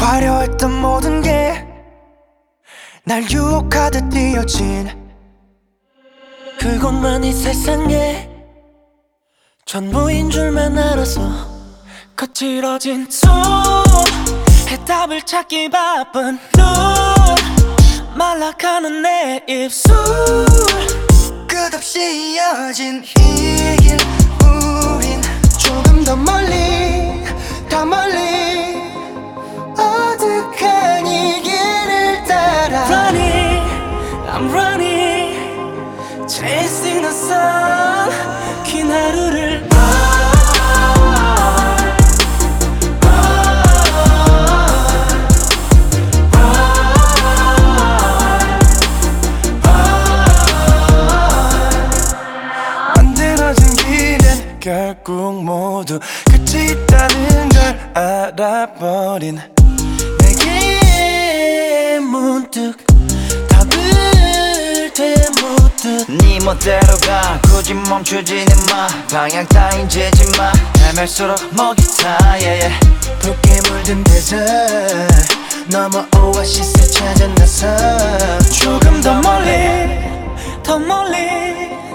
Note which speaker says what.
Speaker 1: 화려했던 모든 게 날 유혹하듯 이어진
Speaker 2: 그것만이 세상에 전부인 줄만 알아서 거칠어진 손 해답을 찾기 바쁜 눈 말라가는 내 입술
Speaker 1: 끝없이 이어진 이 길 우린 조금 더 멀리 더 멀리 어둑한 이 길을 따라
Speaker 2: Running, I'm running Chasing the sun 긴 하루를
Speaker 1: 만들어진 길엔 결국 모두 끝이 있다는 걸 알아버린
Speaker 2: 내게 문득 답을 되묻듯
Speaker 3: 네 멋대로 가 굳이 멈추지는 마 방향 따윈 재지 마 헤맬수록 목이 타 yeah, yeah.
Speaker 1: 붉게 물든 데serт 너머 오아시스에 찾아 나서
Speaker 2: 조금 더 멀리 더 멀리